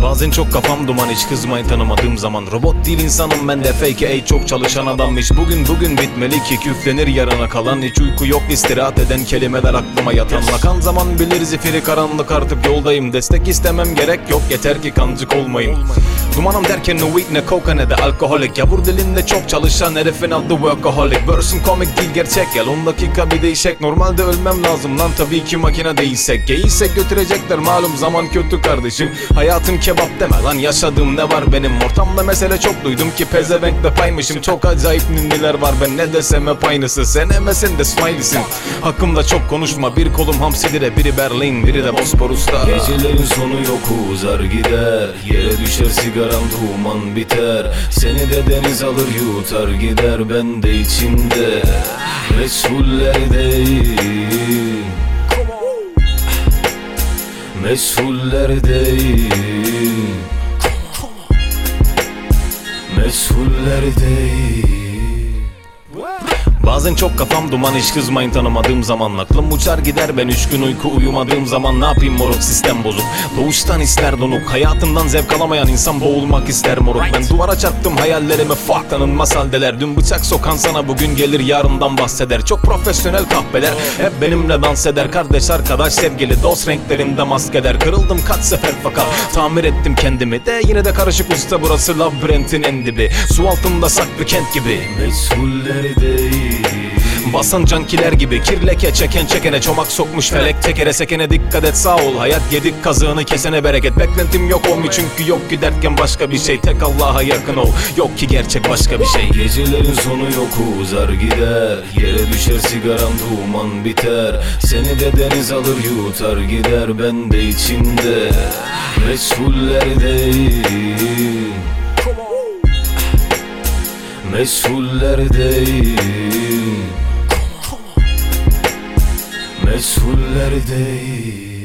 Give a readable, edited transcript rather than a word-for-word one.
Bazen çok kafam duman, hiç kızmayın tanımadığım zaman. Robot değil insanım ben de, fake çok çalışan adammış. Bugün bitmeli ki küflenir yarına kalan. Hiç uyku yok istirahat eden kelimeler aklıma yatan. Lakan zaman bilir zifiri karanlık, artık yoldayım. Destek istemem gerek yok, yeter ki kancık olmayayım. Dumanım derken ne weed ne coca ne de alkoholik. Yavur dilinde çok çalışan herifin adı workaholic. Versin komik değil gerçek, gel 10 dakika bir değişek. Normalde ölmem lazım lan, tabii ki makine değilsek. Geyiysek götürecekler malum, zaman kötü kardeşim. Hayatım kebap deme lan, yaşadığım ne var benim. Ortamda mesele çok duydum ki pezevenkle paymışım. Çok acayip ninniler var, ben ne desem hep aynısı. Sen emesin de smileysin, hakkımda çok konuşma. Bir kolum Hamsidire, biri Berlin, biri de Bosporus'ta. Gecelerin sonu yok, uzar gider. Yere düşer sigaram, duman biter. Seni de deniz alır yutar gider. Ben de içinde meşhullerdeyim. Meşhullerdeyim. Meşhullerdeyim. Bazen çok kafam duman, hiç kızmayın tanımadığım zaman. Aklım uçar gider ben 3 gün uyku uyumadığım zaman. Ne yapayım moruk, sistem bozuk. Doğuştan ister donuk, hayatından zevk alamayan insan boğulmak ister moruk. Ben duvara çarptım hayallerimi, fuck tanınmaz haldeler. Dün bıçak sokan sana bugün gelir yarından bahseder. Çok profesyonel kahpeler hep benimle dans eder. Kardeş arkadaş sevgili dost renklerimde maskeler. Kırıldım kaç sefer fakat tamir ettim kendimi de. Yine de karışık usta burası, labirentin en dibi. Su altında saklı kent gibi. Meşhullerdeyim. Basan cankiler gibi kirleke çeken çekene. Çomak sokmuş felek tekere sekene. Dikkat et sağ ol hayat, yedik kazığını kesene bereket. Beklentim yok olmuyor çünkü yok ki derken başka bir şey. Tek Allah'a yakın ol, yok ki gerçek başka bir şey. Gecelerin sonu yok, uzar gider. Yere düşer sigaram, duman biter. Seni de deniz alır yutar gider. Ben de içinde meşhullerdeyim. Meşhullerdeyim. Meşhullerdeyim.